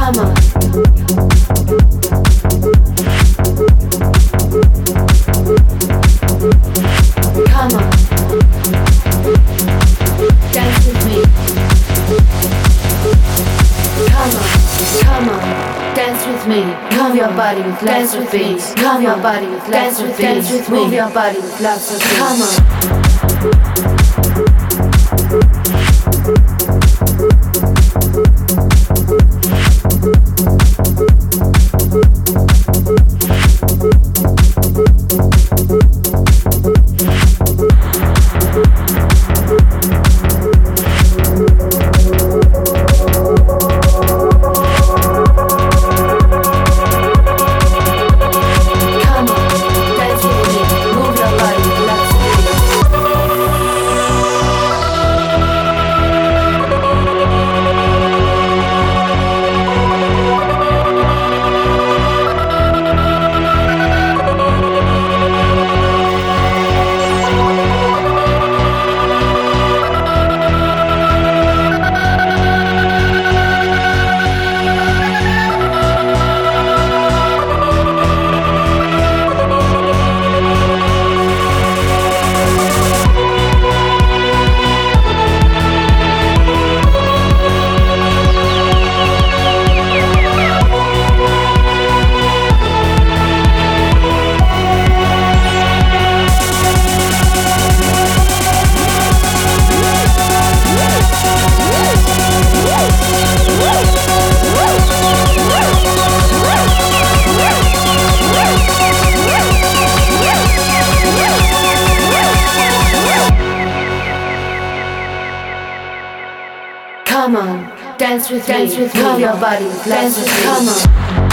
Come on. Come on. Dance with me. Come on. Come on. Dance with me. Move your body with lots of beats. Move your body with lots of beats. Move your body with lots of beats. Come on. Come on, dance with me. Move your body with lots of beats. Come on.